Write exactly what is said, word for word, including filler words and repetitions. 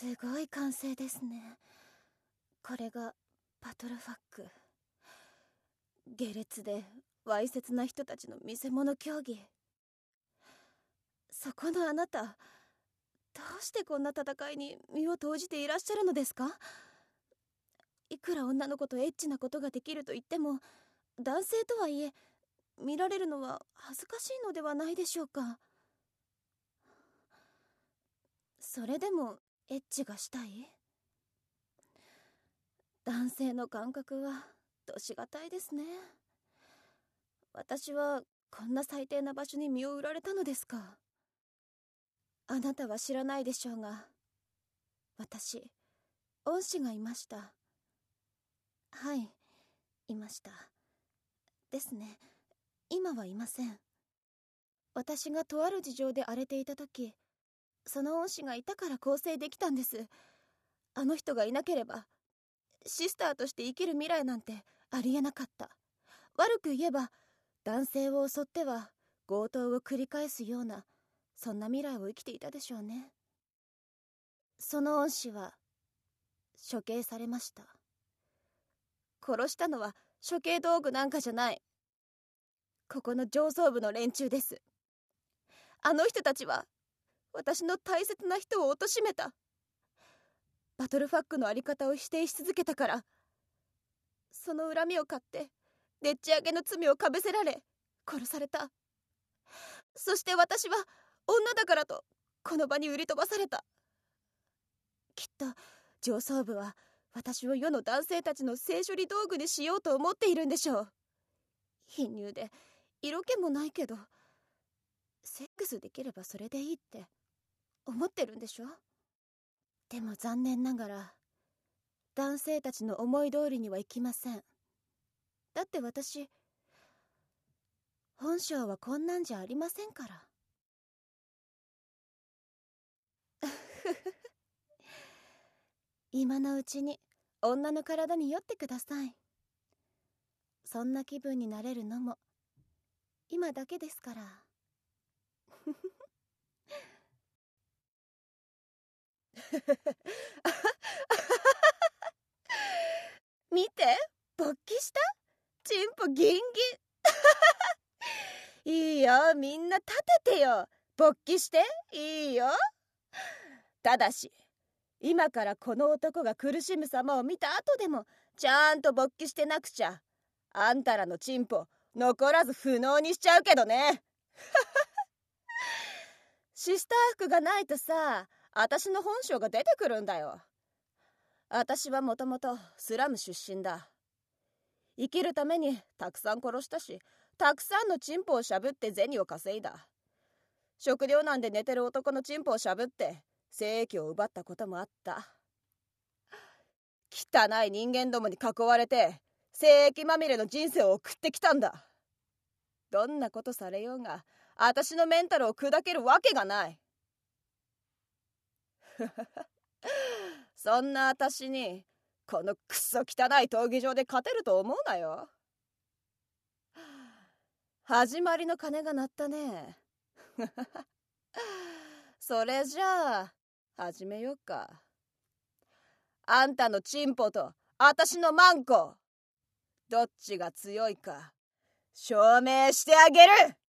すごい歓声ですね。これがバトルファック。下劣でわいせつな人たちの見せ物競技。そこのあなた、どうしてこんな戦いに身を投じていらっしゃるのですか？いくら女の子とエッチなことができると言っても、男性とはいえ見られるのは恥ずかしいのではないでしょうか。それでもエッチがしたい？男性の感覚はどしがたいですね。私はこんな最低な場所に身を売られたのですか。あなたは知らないでしょうが、私、恩師がいました。はい、いました。ですね、今はいません。私がとある事情で荒れていた時、その恩師がいたから更生できたんです。あの人がいなければ、シスターとして生きる未来なんてありえなかった。悪く言えば、男性を襲っては強盗を繰り返すような、そんな未来を生きていたでしょうね。その恩師は処刑されました。殺したのは処刑道具なんかじゃない。ここの上層部の連中です。あの人たちは私の大切な人を貶めた。バトルファックのあり方を否定し続けたから、その恨みを買ってでっち上げの罪をかぶせられ殺された。そして私は女だからとこの場に売り飛ばされた。きっと上層部は私を世の男性たちの性処理道具にしようと思っているんでしょう。貧乳で色気もないけど、セックスできればそれでいいって思ってるんでしょ。でも残念ながら男性たちの思い通りにはいきません。だって私、本性はこんなんじゃありませんから。今のうちに女の体に酔ってください。そんな気分になれるのも今だけですから。見て、勃起した？チンポギンギン。いいよ、みんな立ててよ。勃起していいよ。ただし今からこの男が苦しむ様を見た後でもちゃんと勃起してなくちゃ、あんたらのチンポ残らず不能にしちゃうけどね。シスター服がないとさ、私の本性が出てくるんだよ。私はもともとスラム出身だ。生きるためにたくさん殺したし、たくさんのチンポをしゃぶって銭を稼いだ。食糧難で寝てる男のチンポをしゃぶって精液を奪ったこともあった。汚い人間どもに囲われて精液まみれの人生を送ってきたんだ。どんなことされようが私のメンタルを砕けるわけがない。そんな私にこのクソ汚い闘技場で勝てると思うなよ。始まりの鐘が鳴ったね。それじゃあ始めようか。あんたのチンポと私のマンコ、どっちが強いか証明してあげる。